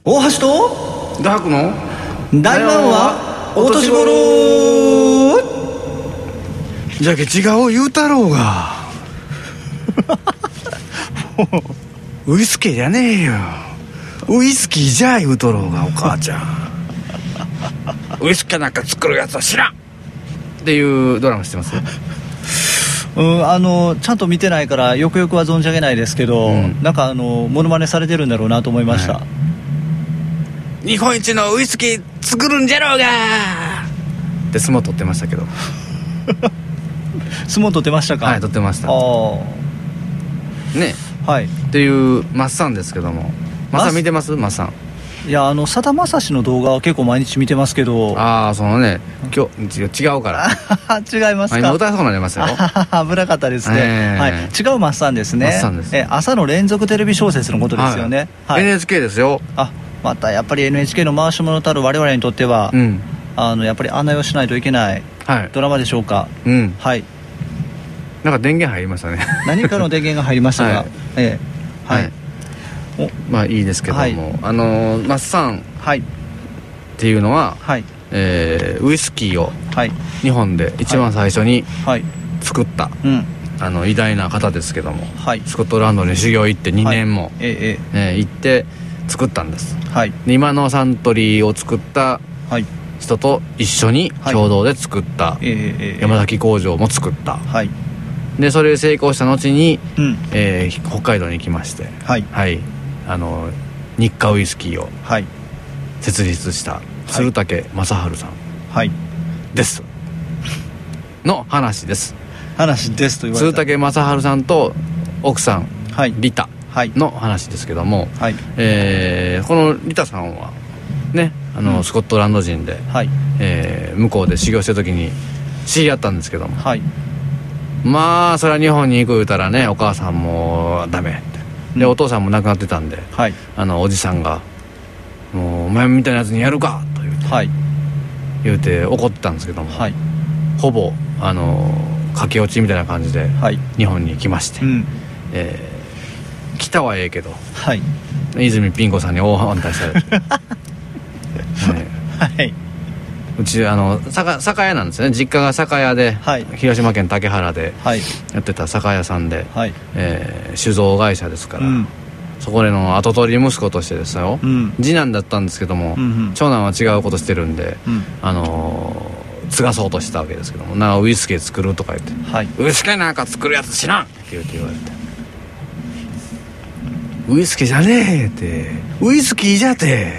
大橋とダークの大ワンはお年頃。 じゃけ違う言うたろうがウイスキーじゃねえよ、ウイスキーじゃ言うとろうがお母ちゃんウイスキーなんか作るやつは知らんっていうドラマ知ってます？ ちゃんと見てないからよくよくは存じ上げないですけど、なんかモノマネされてるんだろうなと思いました、 日本一のウイスキー作るんじゃろうがって相撲取ってましたけど相撲取ってましたか？ はい、取ってましたね、 はい、 っていうマッサンですけども、マッサン見てます？マッサン、 いやさだまさしの動画は結構毎日見てますけど、 そのね、今日違うから違いますか？ 今歌いそうになりますよ危なかったですね、はい、違うマッサンですね。 マッサンです。 朝の連続テレビ小説のことですよね、 はい、NHK ですよ。 またやっぱり NHK の回し物たる我々にとっては、やっぱり案内をしないといけないドラマでしょうか。はい、 なんか電源入りましたね何かの電源が入りましたが、 まあいいですけども、マッサンっていうのは、ウイスキーを日本で一番最初に作った、偉大な方ですけども、スコットランドに修行行って2年も、行って作ったんです、で今のサントリーを作った人と一緒に共同で作った山崎工場も作った、でそれで成功した後に、北海道に行きまして、日課ウイスキーを設立した鶴竹正治さんですの話です。 話ですと言われた鶴竹正治さんと奥さん、リタの話ですけども、このリタさんはね、スコットランド人で、向こうで修行してる時に知り合ったんですけども、まあそれは日本に行く言うたらね、お母さんもダメってで、お父さんも亡くなってたんで、おじさんがもうお前みたいなやつにやるかと言うて怒ってたんですけども、ほぼ駆け落ちみたいな感じで日本に来まして、来たはええけど、泉ピン子さんに大反対されてうち酒屋なんですよね。実家が酒屋で、広島県竹原でやってた酒屋さんで、酒造会社ですから、そこでの跡取り息子としてですよ、次男だったんですけども、長男は違うことしてるんで、継がそうとしたわけですけども、ウイスキー作るとか言って、ウイスキーなんか作るやつ知らんって言われて、ウイスキーじゃねえって、ウイスキーじゃって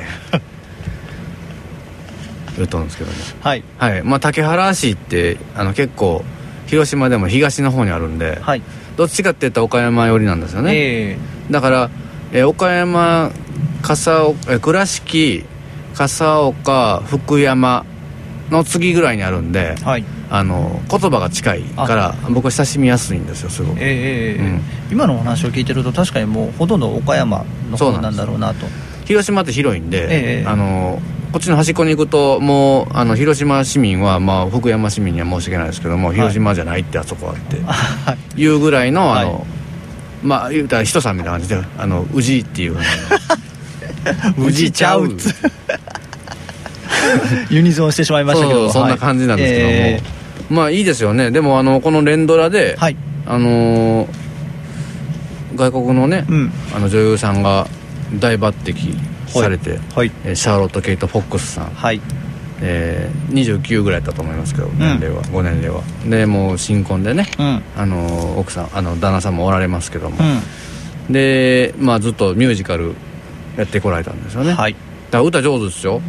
言ったんですけども、竹原市って結構広島でも東の方にあるんで、どっちかっていったら岡山寄りなんですよね、だから岡山倉敷笠岡福山の次ぐらいにあるんで、言葉が近いから僕は親しみやすいんですよ、すごく。 今のお話を聞いてると確かにもうほとんど岡山の方なんだろうなと。 広島って広いんで、こっちの端っこに行くともう広島市民は、福山市民には申し訳ないですけども、広島じゃないってあそこはっていうぐらいの言うたら人さんみたいな感じで宇治っていう宇治ちゃうユニゾンしてしまいましたけど、 そんな感じなんですけども、いいですよね。でもこの連ドラで、外国のね、女優さんが大抜擢されて、シャーロット・ケイト・フォックスさん、29ぐらいだったと思いますけど、年齢はご年齢はでもう新婚でね、奥さん旦那さんもおられますけども、でずっとミュージカルやってこられたんですよね、だから歌上手ですよ。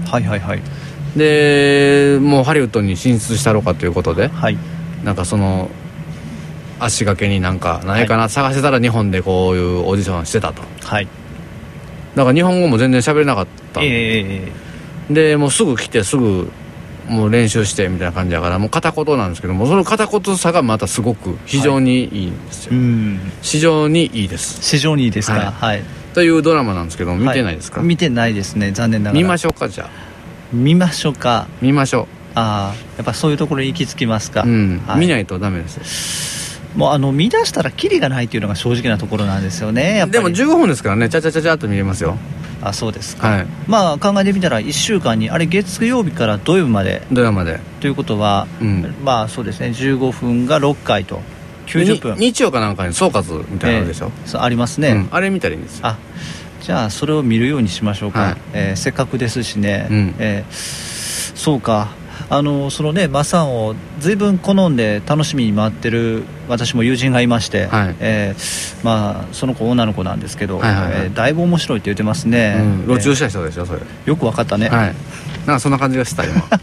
でもうハリウッドに進出したろうかということで、なんかその足掛けに何かないかな、探してたら日本でこういうオーディションしてたと、だから日本語も全然喋れなかった、でもうすぐ来てすぐもう練習してみたいな感じだから、もう片言なんですけども、その片言さがまたすごく非常にいいんですよ、非常にいいです。 非常にいいですか、 というドラマなんですけど、見てないですか？ 見てないですね、残念ながら。 見ましょうか。じゃあ見ましょうか。 見ましょう。 やっぱそういうところに行き着きますか。 見ないとダメですよ。 もう見出したらキリがないっていうのが正直なところなんですよね、やっぱり。 でも15分ですからね、ちゃちゃちゃちゃっと見れますよ。 あ、そうですか、はい、まあ考えてみたら1週間にあれ月曜日から土曜日までということは、まあそうですね、15分が6回と90分、 日曜かなんかに総括みたいなのでしょ、 ありますね、 あれ見たらいいんですよ。 あ、じゃあそれを見るようにしましょうか、せっかくですしね、そうか、そのね、マッサンを随分好んで楽しみに待ってる私も友人がいまして、まあ、その子女の子なんですけど、だいぶ面白いって言ってますね、 路中した人でしょそれ。 よく分かったね、 なんかそんな感じがした今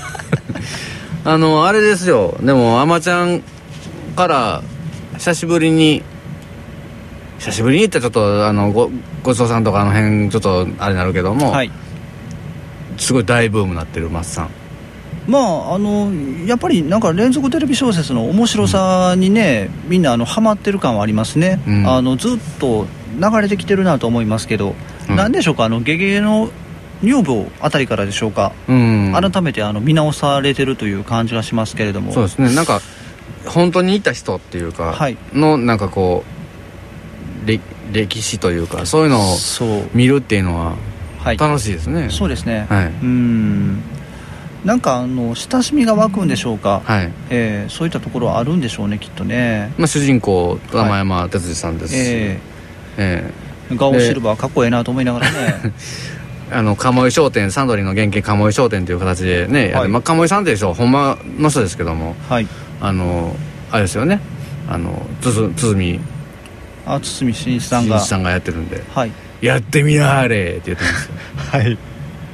あれですよ、でもあまちゃんから久しぶりにってちょっとごちそうさんとかあの辺ちょっとあれになるけども、すごい大ブームになってるマッサン。 まあやっぱりなんか連続テレビ小説の面白さにね、みんなハマってる感はありますね、ずっと流れてきてるなと思いますけど、なんでしょうか、ゲゲゲの女房あたりからでしょうか、改めて見直されてるという感じがしますけれども。 そうですね、なんか本当にいた人っていうかのなんかこう歴史というかそういうのを見るっていうのは楽しいですね。 そうですね、なんか親しみが湧くんでしょうか、そういったところはあるんでしょうね、きっとね。 まあ、主人公玉山哲司さんですし、 ガオシルバーかっこええなと思いながらね鴨居商店、サンドリーの原型鴨居商店という形でね、鴨居さんってでしょ、ほんまの人ですけども、あれですよね、堤真一さんがやってるんで、やってみなはれって言ってますよ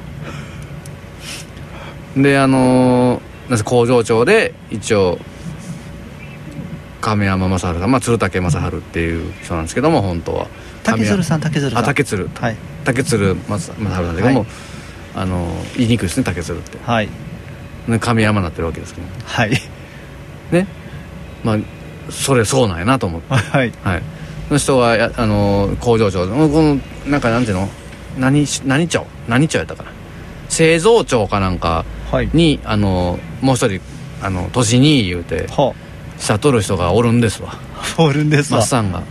で工場長で一応亀山正治さん、鶴竹正治っていう人なんですけども、本当は竹鶴さん竹鶴正治なんだけども、言いにくいですね、竹鶴って、亀山になってるわけですけどね、まあそれそうなんやなと思って、その人は工場長、このなんかなんていうの、何町やったかな、製造長かなんかに、もう一人年に言うて悟る人がおるんですわ。 おるんですわ、 マッサンが。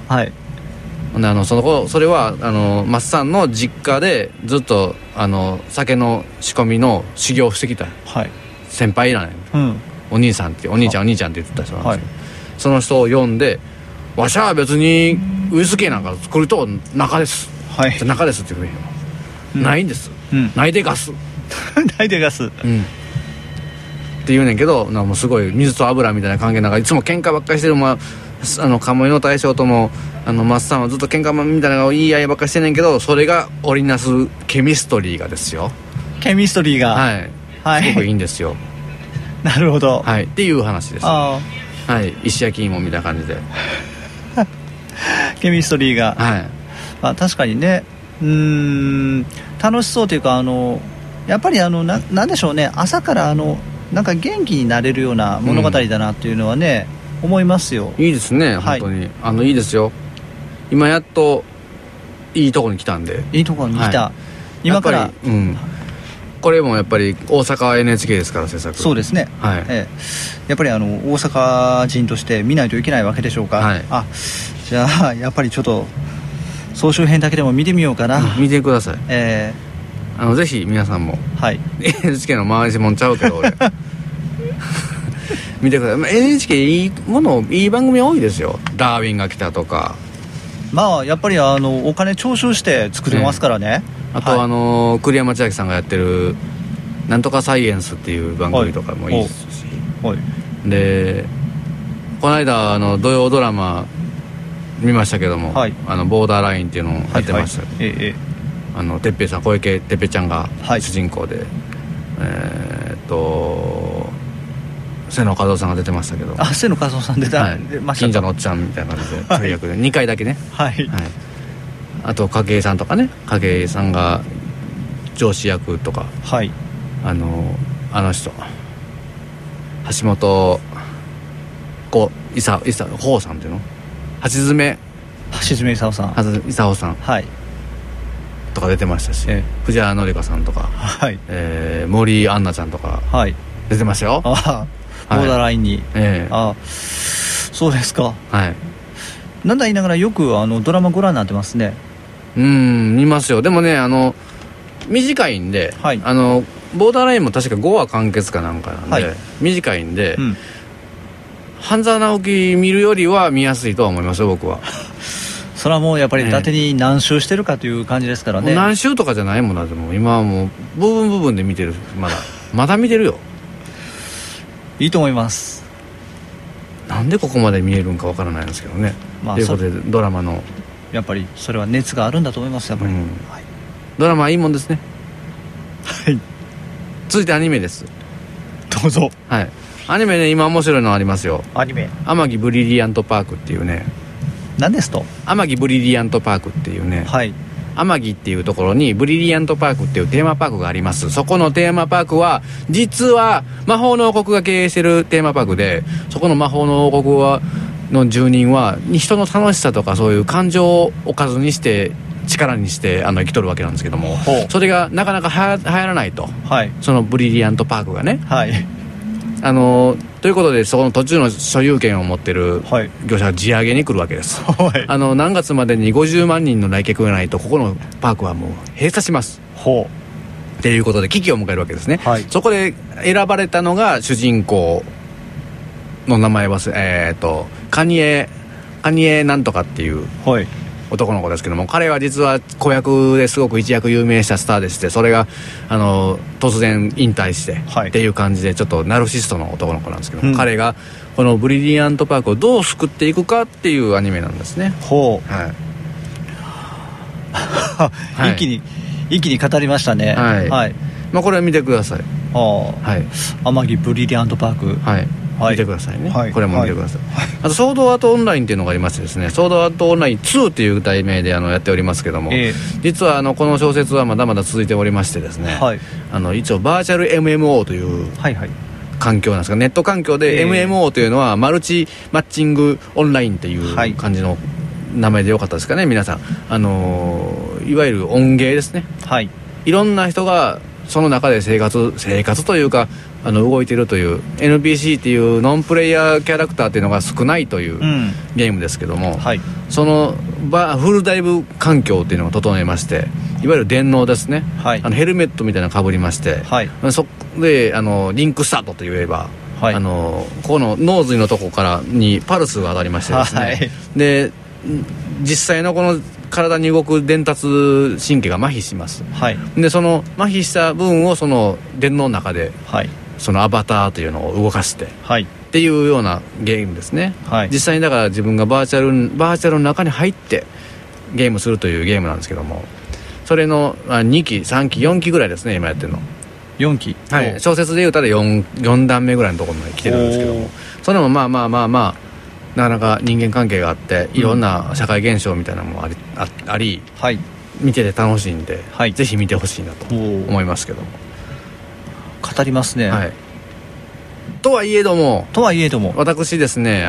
それはマッサンの実家でずっと酒の仕込みの修行をしてきた、先輩なんや、お兄ちゃんって言ってた人なんですよ、その人を呼んで、わしゃ別にウイスキーなんか作ると中です、中ですって言うよ、ないんです、ないでガスないでガス、 って言うねんけど、もうすごい水と油みたいな関係なんかいつも喧嘩ばっかりしてる、鴨居の大将ともマッサンはずっと喧嘩みたいな言い合いばっかりしてんねんけど、それが織りなすケミストリーがですよ、 ケミストリーがすごくいいんですよなるほど、 っていう話です。石焼き芋みたいな感じでケミストリーが、確かにね、楽しそうというか、やっぱりなんでしょうね、朝からなんか元気になれるような物語だなっていうのはね、思いますよ。 いいですね、本当にいいですよ。今やっといいとこに来たんで、 いいとこに来た、今から、 これもやっぱり大阪 NHK ですから、制作。 そうですね、やっぱり大阪人として見ないといけないわけでしょうか、じゃあやっぱりちょっと総集編だけでも見てみようかな、 見てください、ぜひ皆さんも、NHK の回しもんちゃうけど俺見てください。NHK いい番組多いですよ。ダーウィンが来たとか、 まあやっぱりお金徴収して作れますからね、 あと栗山千明さんがやってるなんとかサイエンスっていう番組とかもいいですし、でこの間土曜ドラマ見ましたけども、ボーダーラインっていうのをやってました、てっぺいさん、小池てっぺいちゃんが主人公で、瀬野和夫さんが出てましたけど、 瀬野和夫さん出た、 近所のおっちゃんみたいな感じで最悪で2回だけね、あと筧さんとかね、筧さんが上司役とか、あの人橋本功さんっていうの、橋爪功さんとか出てましたし、藤原紀香さんとか、森杏奈ちゃんとか出てましたよ、 ボーダーラインに、そうですか、なんだ言いながらよくドラマご覧になってますね。 見ますよ。でもね短いんで、はい、ボーダーラインも確か5話完結かなんかなんで、はい、短いんで、半沢直樹見るよりは見やすいとは思いますよ僕は。 それはもうやっぱり伊達に何周してるかという感じですからね。 何周とかじゃないもんな。でも今はもう部分で見てる。まだ見てるよ。 いいと思います。 なんでここまで見えるんかわからないんですけどね、ということでドラマのやっぱりそれは熱があるんだと思います。やっぱり、はい、 ドラマはいいもんですね。 はい。 続いてアニメです。 どうぞ。 はい。アニメね、今面白いのありますよ。 アニメ天城ブリリアントパークっていうね。 何ですと？ 天城ブリリアントパークっていうね、 はい、 天城っていうところにブリリアントパークっていうテーマパークがあります。そこのテーマパークは実は魔法の王国が経営してるテーマパークで、そこの魔法の王国の住人は人の楽しさとかそういう感情をおかずにして力にして生きとるわけなんですけども、それがなかなか流行らないと、はい、そのブリリアントパークがね、はい、ということでそこの土地の所有権を持ってる業者が地上げに来るわけです、はい、何月までに50万人の来客がないとここのパークはもう閉鎖しますっていうことで危機を迎えるわけですね、はい、そこで選ばれたのが主人公の名前はカニエなんとかっていう男の子ですけども、彼は実は子役ですごく一躍有名したスターでして、それが突然引退して、はい、っていう感じでちょっとナルシストの男の子なんですけども、彼がこのブリリアントパークをどう救っていくかっていうアニメなんですね。 ほう、はい、一気に語りましたね。はい、はい、 これは見てください。 はい、天城ブリリアントパーク、 はい、見てくださいね、はい、これも見てください、はい、あとソードアートオンラインっていうのがありましてですね、ソードアートオンライン2っていう題名でやっておりますけども、実はこの小説はまだまだ続いておりましてですね、はい、一応バーチャル MMO という環境なんですが、ネット環境で MMO というのはマルチマッチングオンラインっていう感じの名前でよかったですかね皆さん。いわゆる音ゲーですね、はい、いろんな人がその中で生活というか動いているという NPC っていうノンプレイヤーキャラクターっていうのが少ないというゲームですけども、はい、そのフルダイブ環境っていうのを整えまして、いわゆる電脳ですね、はい、ヘルメットみたいなの被りまして、はい、そこでリンクスタートと言えば、はい、この脳髄のとこからにパルスが当たりましてですね、はい、で実際のこの体に動く伝達神経が麻痺します、はい、でその麻痺した分をその電脳の中で、はい、そのアバターというのを動かして、はい、っていうようなゲームですね、はい、実際にだから自分がバーチャルの中に入ってゲームするというゲームなんですけども、それの2期3期4期ぐらいですね今やってるの。 4期、 はい、小説で言うたら 4段目ぐらいのところまで来てるんですけども、それもまあなかなか人間関係があっていろんな社会現象みたいなのもあり、はい、見てて楽しいんで、はい、ぜひ見てほしいなと思いますけども。 語りますね、はい、 とはいえども私ですね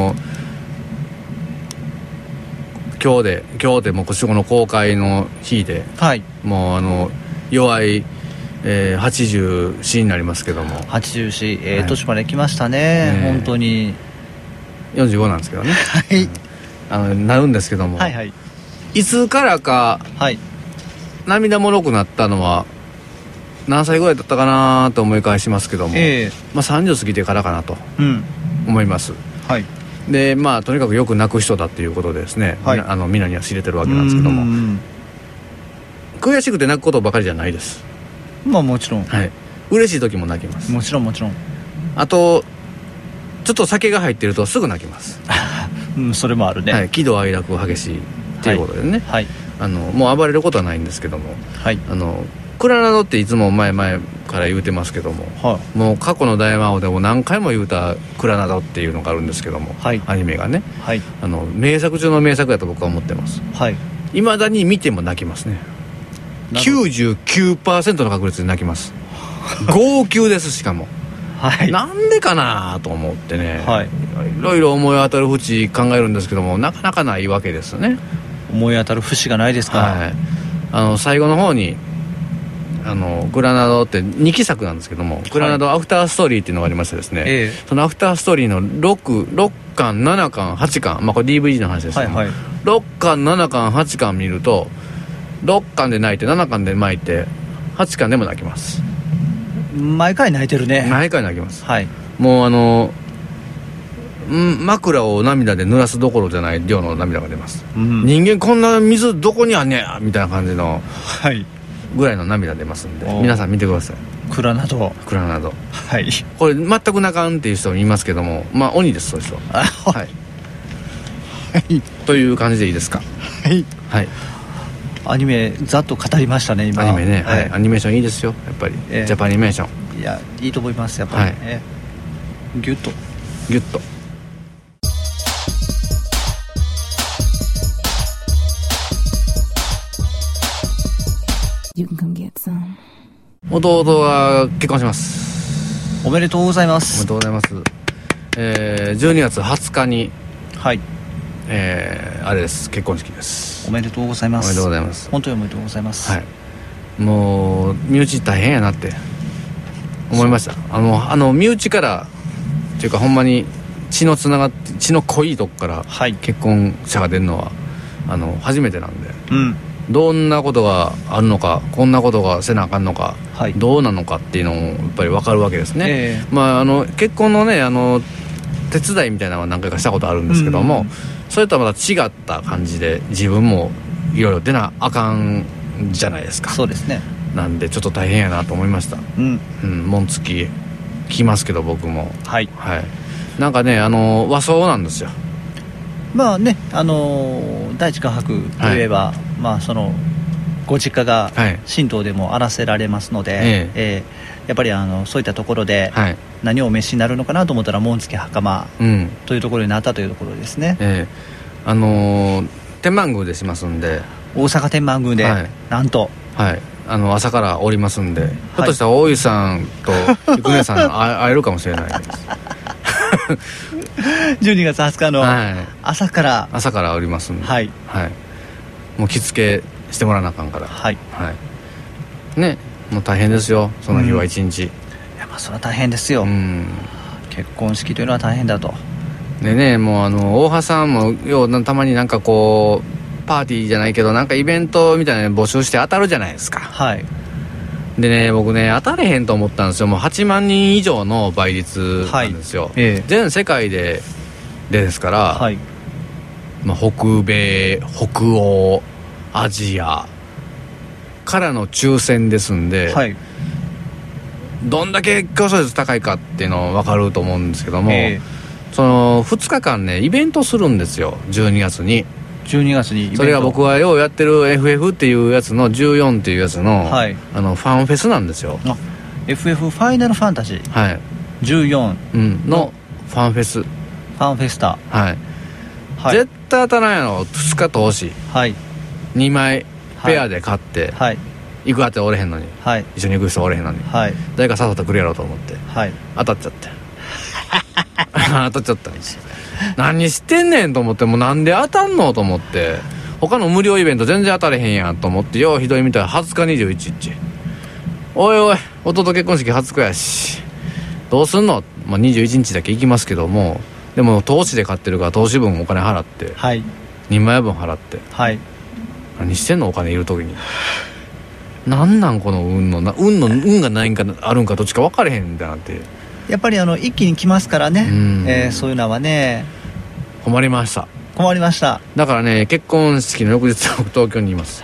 今日でもうこの公開の日で、はい、もう弱い84になりますけども、 84、年まで来ましたね、本当に 45なんですけどね、はい、なるんですけども、はいはい、いつからか、はい、涙もろくなったのは何歳ぐらいだったかなと思い返しますけども、30過ぎてからかなと思います、はい、でとにかくよく泣く人だっていうことでですね、はい、みんなには知れてるわけなんですけども、悔しくて泣くことばかりじゃないです。 もちろん、 はい、嬉しい時も泣きます。 もちろんあとちょっと酒が入ってるとすぐ泣きます、 それもあるね、 はい、喜怒哀楽激しいっていうことでね、はい、もう暴れることはないんですけども、はい、クラナドっていつも前から言うてますけども、はい、もう過去の大魔王でも何回も言うたクラナドっていうのがあるんですけども、はい、アニメがね、はい、名作中の名作だと僕は思ってます。いまだに見ても泣きますね。99% の確率で泣きます号泣です。しかもはい、なんでかなと思ってね、はい、いろいろ思い当たる節考えるんですけどもなかなかないわけですね。 思い当たる節がないですか、 はい、最後の方にグラナドって2期作なんですけども、グラナドアフターストーリーっていうのがありましてですね、そのアフターストーリーの6巻7巻8巻、これ DVD の話ですけども、はいはい、6巻7巻8巻見ると 6巻で泣いて7巻で巻いて8巻でも泣きます。 毎回泣いてるね。 毎回泣きます、 はい、 もう枕を涙で濡らすどころじゃない量の涙が出ます、うん、人間こんな水どこにあんねやみたいな感じのぐらいの涙出ますんで、皆さん見てください。 クラナド、 はい、これ全く泣かんっていう人もいますけども、まあ鬼です、そういう人ははい、という感じでいいですか。 はい、 はい、 アニメざっと語りましたね今。 アニメね、はい、アニメーションいいですよやっぱり、ジャパニメーション、 いやいいと思いますやっぱり、はい、ギュッと弟が結婚します。 おめでとうございます。 おめでとうございます。12月20日に、 はい、 あれです、結婚式です。 おめでとうございます。 おめでとうございます。 本当におめでとうございます。 はい、もう身内大変やなって思いました。身内からっていうかほんまに血のつながって血の濃いとこから結婚者が出るのは、初めてなんで、うん、どんなことがあるのか、こんなことがせなあかんのか、はい、どうなのかっていうのもやっぱり分かるわけですね、まあ、結婚のね手伝いみたいなのは何回かしたことあるんですけども、それとはまた違った感じで自分もいろいろ出なあかんじゃないですか。 そうですね。 なんでちょっと大変やなと思いました。紋付き来ますけど僕も、はい、はい、なんかね和装なんですよ。 まあね第一画伯といえば、はい、まあそのご実家が神道でもあらせられますので、やっぱりそういったところで何をお召しになるのかなと思ったら紋付き袴というところになったというところですね、 天満宮でしますんで、 大阪天満宮で、はい、なんと、 はい、朝からおりますんで、ひょっとしたら大井さんと生根さん会えるかもしれないです 12月20日の朝から、 朝からおりますんで、はいはい、もう着付けしてもらわなあかんから、はいはい、ね、もう大変ですよその日は一日、 いやまあそれは大変ですよ、結婚式というのは大変だと。 でね、もう大羽さんもようたまになんかこうパーティーじゃないけどなんかイベントみたいなの募集して当たるじゃないですか。はい。でね、僕ね当たれへんと思ったんですよ。もう8万人以上の倍率なんですよ、はい、全世界ですから、はい、まあ、北米北欧アジアからの抽選ですんで、はい、どんだけ競争率高いかっていうの分かると思うんですけども、その2日間ねイベントするんですよ。12月にイベント。 それが僕はようやってる FF っていうやつの14っていうやつの、はい、ファンフェスなんですよ。 FF ファイナルファンタジー、はい、14、 のファンフェス、 ファンフェスタ、 はいはい、絶対当たらんやろ。2日投資、はい、2枚ペアで買って、はい、行くあておれへんのに、はい、一緒に行く人おれへんのに、はい、誰か誘ってくれやろうと思って、はい、当たっちゃって当たっちゃったんですよ。何してんねんと思って、もうなんで当たんのと思って、他の無料イベント全然当たれへんやんと思って、ようひどいみたい。20日21日、おいおい弟結婚式20日やしどうすんの、まあ、21日だけ行きますけども、でも投資で買ってるから投資分お金払って、はい、2枚分払って、はい、何してんのお金いる時になんなんこの運がないんかあるんかどっちか分かれへんみたいなって。 やっぱり一気に来ますからね、そういうのはね困りました。だからね、結婚式の翌日僕東京にいます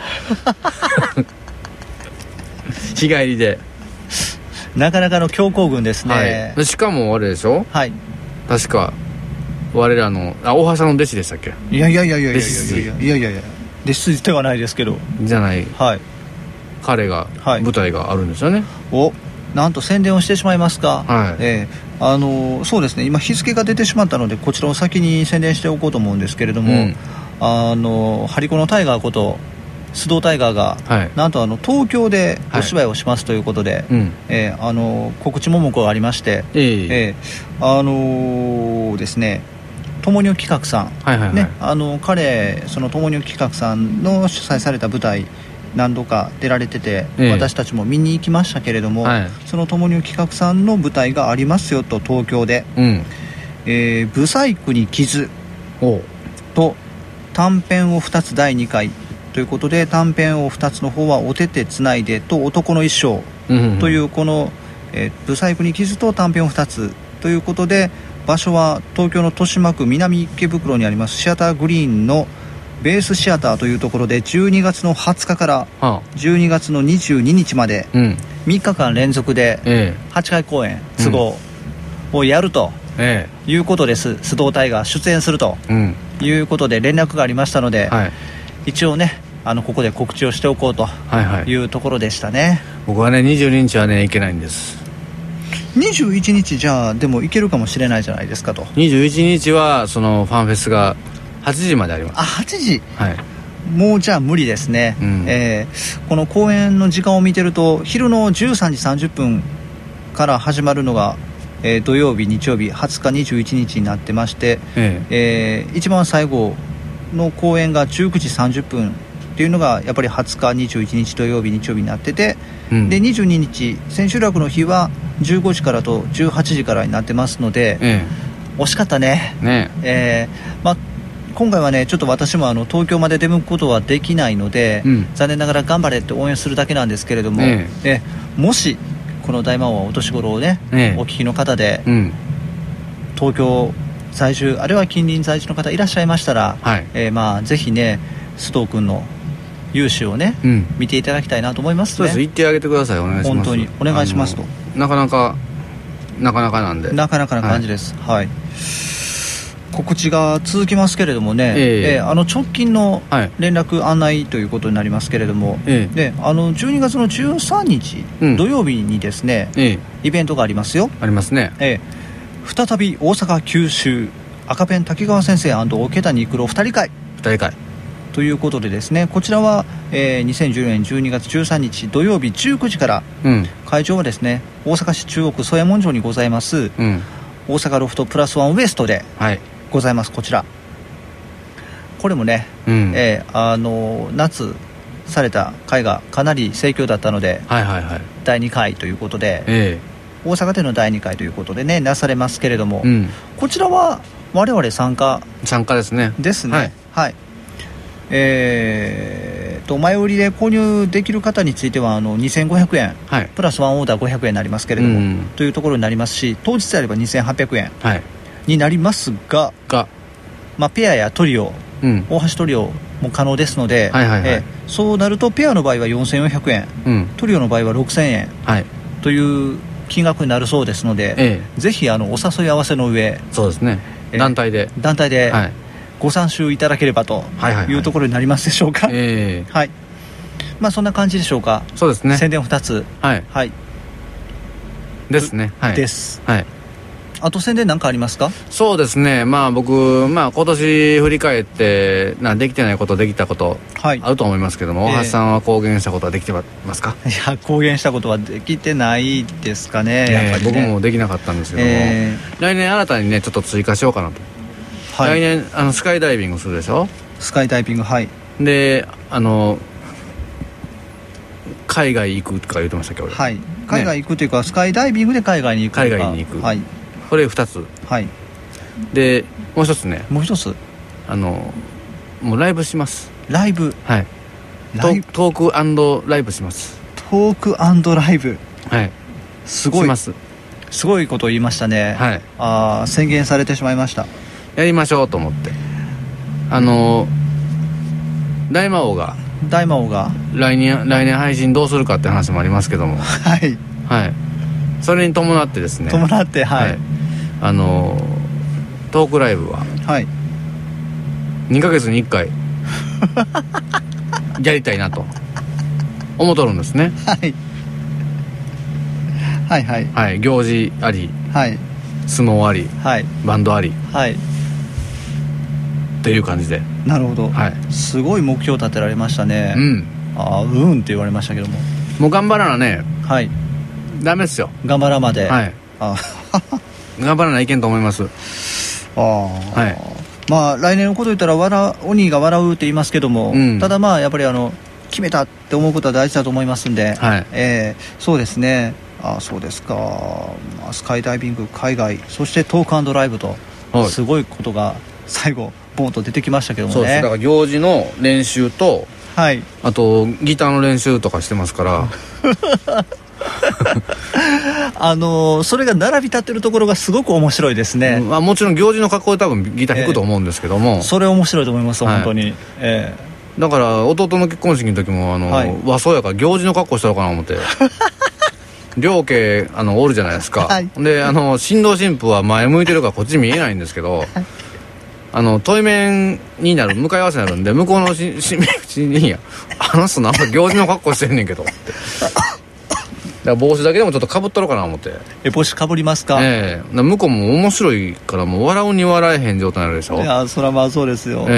日帰りで。 なかなかの強行軍ですね、 はい、しかもあれでしょ、はい、確か我らの大橋さんの弟子でしたっけ。 いや弟子ではないですけどじゃない、はい、彼が、はい、舞台があるんですよね。 お、なんと宣伝をしてしまいますか、はい、そうですね、今日付が出てしまったのでこちらを先に宣伝しておこうと思うんですけれども、ハリコのタイガーこと須藤タイガーが、はい、なんと東京でお芝居をしますということで、はい、告知ももこがありまして、ですね、ともにょ企画さん、はいはいはい、ね、彼そのともにょ企画さんの主催された舞台何度か出られてて、私たちも見に行きましたけれども、はい、そのともにょ企画さんの舞台がありますよと東京で、ブサイクに傷と短編を2つ第2回ということで、短編を2つの方はおててつないでと男の一生というこの、ブサイクに傷と短編を2つということで、場所は東京の豊島区南池袋にありますシアターグリーンのベースシアターというところで、12月の20日から12月の22日まで3日間連続で8回公演都合をやるということです。須藤隊が出演するということで連絡がありましたので、一応ねここで告知をしておこうというところでしたね。 僕はね22日はね行けないんです。 21日じゃあでも行けるかもしれないじゃないですかと。 21日はそのファンフェスが8時まであります。 8時、もうじゃあ無理ですね、この公演の時間を見てると昼の13時30分から始まるのが、土曜日日曜日20日21日になってまして、一番最後の公演が19時30分っていうのがやっぱり20日21日土曜日日曜日になってて、で22日千秋楽の日は15時からと18時からになってますので、惜しかったね。今回はねちょっと私も東京まで出向くことはできないので、残念ながら頑張れって応援するだけなんですけれども、もしこの大魔王お年頃をね、お聞きの方で、東京在住あるいは近隣在住の方いらっしゃいましたら、ぜひね須藤君の勇姿をね、見ていただきたいなと思いますね。 そうです、言ってあげてください。お願いします。 本当にお願いしますと。 なかなかなんでなかなかな感じです。告知が続きますけれどもね、直近の連絡案内ということになりますけれども、12月の13日、土曜日にですね、イベントがありますよ。 ありますね。 再び大阪九州赤ペン滝川先生&桶谷育郎2人会ということでですね、こちらは、2014年12月13日土曜日19時から、会場はですね大阪市中央区曽右衛門町にございます、大阪ロフトプラスワンウエストでございます。こちらこれもね、夏された会がかなり盛況だったので、第2回ということで、大阪での第2回ということでねなされますけれども、こちらは我々参加ですね。 前売りで購入できる方については2500円、プラスワンオーダー500円になりますけれども、というところになりますし、当日であれば2800円になりますが、ペアやトリオ、大橋トリオも可能ですので、そうなるとペアの場合は4400円、トリオの場合は6000円、という金額になるそうですので、ぜひお誘い合わせの上、 そうですね、団体でご参集いただければというところになりますでしょうか。そんな感じでしょうか。 そうですね。 宣伝2つですね。 です。あと宣伝何かありますか。 そうですね、僕、今年振り返ってできてないことできたことあると思いますけども、大橋さんは公言したことはできてますか。 いや、公言したことはできてないですかね。やっぱりね、 僕もできなかったんですけども、来年新たにねちょっと追加しようかなと。来年スカイダイビングするでしょ。 スカイダイビング、 で海外行くとか言ってましたっけ。 海外行くというか、スカイダイビングで海外に行く。 これ2つ、でもう一つね、 もうライブします。 ライブ、 トーク&ライブします。 トーク&ライブ、すごいすごいことを言いましたね。宣言されてしまいました。 やりましょうと思って、大魔王が来年配信どうするかって話もありますけども、それに伴ってですね、トークライブは2ヶ月に1回やりたいなと思っとるんですね。行事あり、相撲あり、バンドあり、という感じで。 なるほど、すごい目標立てられましたね。って言われましたけども、 もう頑張らなね、ダメですよ。 頑張らまで、 頑張らないけんと思います。 来年のこと言ったら鬼が笑うって言いますけども、ただやっぱり決めたって思うことは大事だと思いますんで、そうですね。そうですか。スカイダイビング、海外、そしてトーク&ライブと、すごいことが最後ボンと出てきましたけどもね。 そうです。だから行事の練習とはい、 あとギターの練習とかしてますからそれが並び立ってるところがすごく面白いですね、 まあ、もちろん行事の格好で多分ギター弾くと思うんですけども、 それ面白いと思います、本当に、 だから弟の結婚式の時も和装やから行事の格好したのかな思って両家おるじゃないですか、はい、で新郎新婦は前向いてるからこっち見えないんですけど対面になる向かい合わせになるんで向こうの新婦にあの人なんか行事の格好してんねんけどってだから帽子だけでもちょっとかぶったろうかな思って。 帽子かぶりますか？ 向こうも面白いからもう笑うに笑えへん状態になるでしょ。 いやそれはまあそうですよ、もう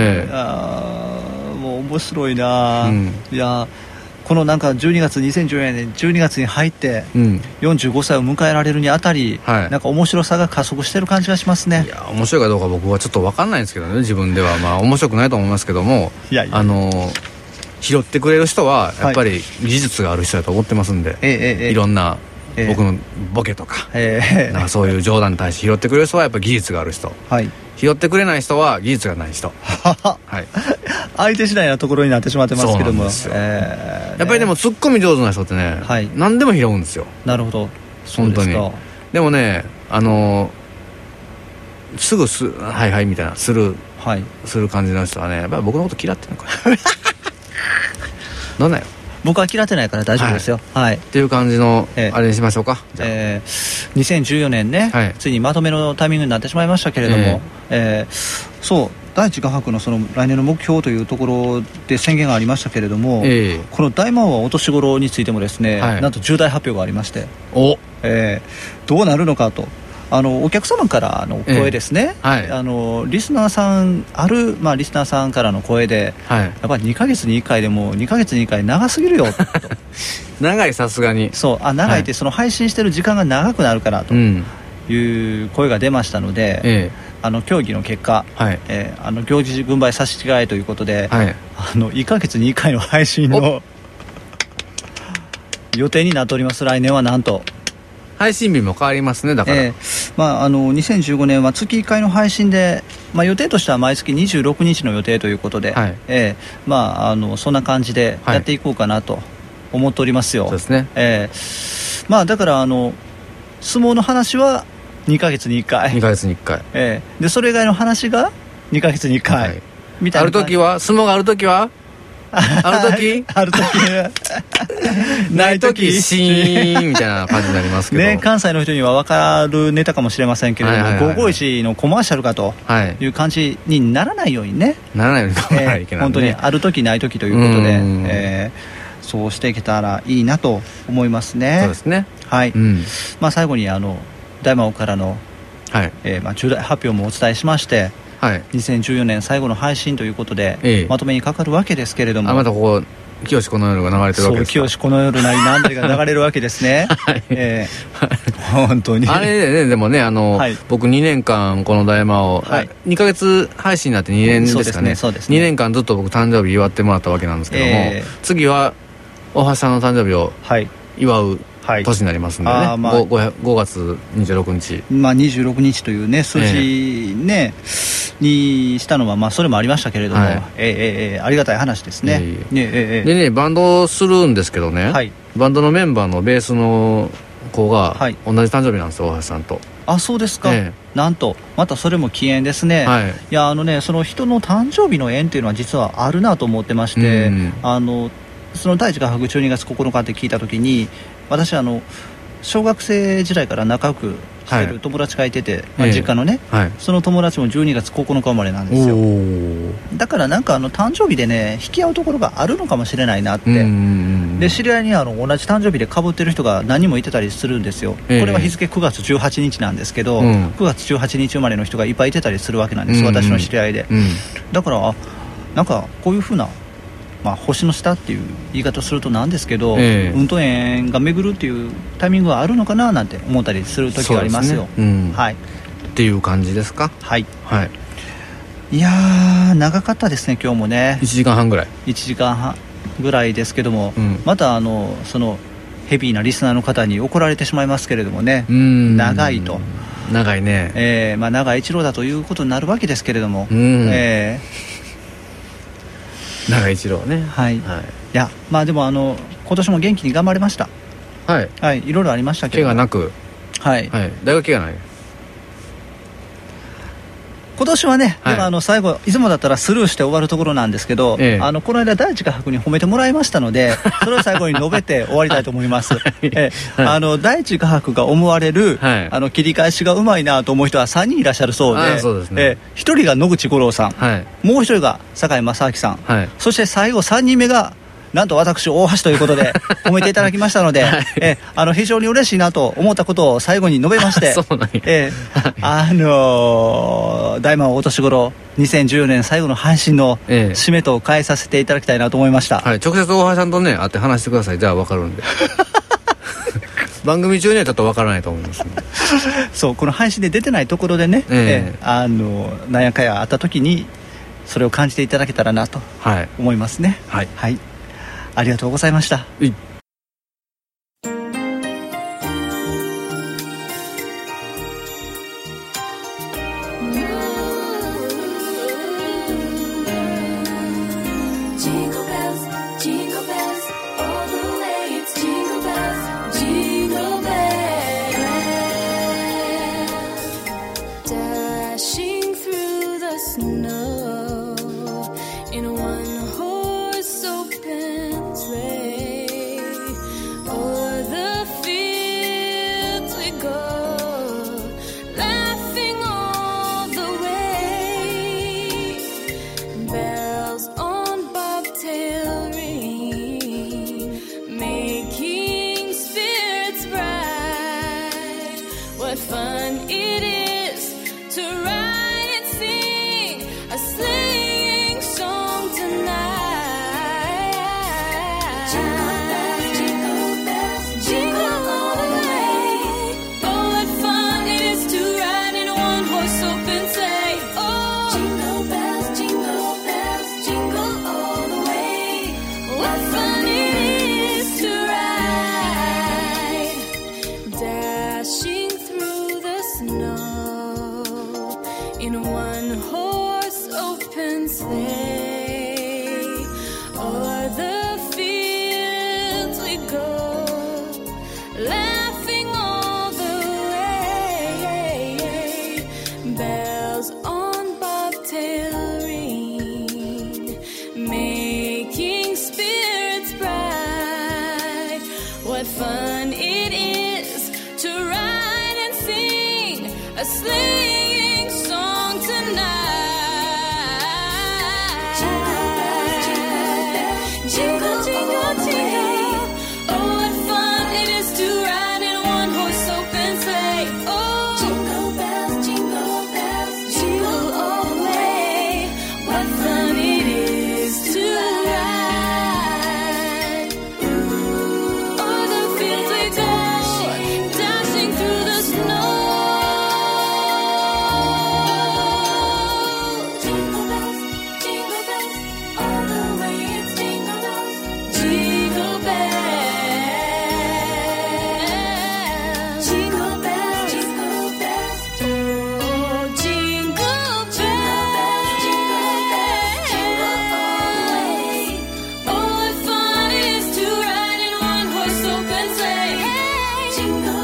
面白いな、いやこのなんか2014年12月に入って45歳を迎えられるにあたり、なんか面白さが加速してる感じがしますね。 いや面白いかどうか僕はちょっと分かんないんですけどね、自分では。まあ面白くないと思いますけども、拾ってくれる人はやっぱり技術がある人だと思ってますんで、いろんな僕のボケとか、なんかそういう冗談に対して拾ってくれる人はやっぱり技術がある人、拾ってくれない人は技術がない人相手次第なところになってしまってますけども、 やっぱりでもツッコミ上手な人ってね、何でも拾うんですよ。 なるほど、 本当に。でもねすぐはいはいみたいなする感じの人はね、やっぱり僕のこと嫌ってるのかななんだよ、 僕は嫌ってないから大丈夫ですよ、 っていう感じのあれにしましょうか。 2014年ね、ついにまとめのタイミングになってしまいましたけれども、そう第一画伯のその来年の目標というところで宣言がありましたけれども、この大魔王お年頃についてもですね、なんと重大発表がありまして、どうなるのかと。お客様からの声ですね、リスナーさんリスナーさんからの声で、やっぱり2ヶ月に1回でも2ヶ月に1回長すぎるよと長い、さすがに長いって、その配信してる時間が長くなるからという声が出ましたので、協議の結果、行事軍配差し違えということで、1ヶ月に1回の配信の予定になっております。来年はなんと配信日も変わりますね。だから、 2015年は月1回の配信で、予定としては毎月26日の予定ということで、そんな感じでやっていこうかなと思っておりますよ。 そうですね。 だから相撲の話は2ヶ月に1回、 2ヶ月に1回、 でそれ以外の話が2ヶ月に1回、みたいな。 ある時は相撲がある時はある時ない時シーンみたいな感じになりますけどね、関西の人には分かるネタかもしれませんけれども、551のコマーシャルかという感じにならないようにね、 ならないように頑張らないといけない、 本当にある時ない時ということで、そうしていけたらいいなと思いますね。 そうですね。 最後に大魔王からの、重大発表もお伝えしまして、2014年最後の配信ということで、まとめにかかるわけですけれども、 またこう清この夜が流れてるわけですか。 そう、清この夜なりなんだりが流れるわけですね本当にあれね。でもね僕2年間この大魔王、2ヶ月配信になって2年ですかね。2年間ずっと僕誕生日祝ってもらったわけなんですけども、次は大橋さんの誕生日を祝う年になりますんでね、5月26日、 26日というね数字ね、にしたのはそれもありましたけれども、ありがたい話ですね。 でね、バンドするんですけどね、バンドのメンバーのベースの子が同じ誕生日なんですよ、大橋さんと。 そうですか。なんとまたそれも起縁ですね。いやその人の誕生日の縁っていうのは実はあるなと思ってまして、その第一画伯12月9日って聞いた時に、私小学生時代から仲良くしてる友達がいてて、実家のね、その友達も12月9日生まれなんですよ。だからなんか誕生日でね引き合うところがあるのかもしれないなって。で知り合いに同じ誕生日で被ってる人が何人もいてたりするんですよ。これは日付9月18日なんですけど、9月18日生まれの人がいっぱいいてたりするわけなんです、私の知り合いで。だからなんかこういうふうな星の下っていう言い方するとなんですけど、運と縁が巡るっていうタイミングはあるのかななんて思ったりする時がありますよ。 っていう感じですか。 いやー長かったですね今日もね。 1時間半ぐらい 1時間半ぐらいですけども、またそのヘビーなリスナーの方に怒られてしまいますけれどもね、長いと。 長いね。 長い一郎だということになるわけですけれども、 長井一郎ね。 はい、いやまあでも今年も元気に頑張りました。はい、はい、いろいろありましたけど、 怪我なく、はい、はい、大学怪我ない。 今年はね、はい、でも最後いつもだったらスルーして終わるところなんですけど、この間第一画伯に褒めてもらいましたのでそれを最後に述べて終わりたいと思います、第一画伯が思われる、切り返しがうまいなと思う人は3人いらっしゃるそうで、 そうですね、 1人が野口五郎さん、もう1人が堺正明さん、そして最後3人目がなんと私大橋ということで褒めていただきましたので、非常に嬉しいなと思ったことを最後に述べましてそうなんや、 大魔王お年頃2014年最後の配信の締めと変えさせていただきたいなと思いました、 直接大橋さんとね会って話してください。じゃあ分かるんで番組中にはちょっと分からないと思います、ね、 そうこの配信で出てないところでね、なんやかやあった時にそれを感じていただけたらなと思いますね。はい、はい、ありがとうございました。 Jingle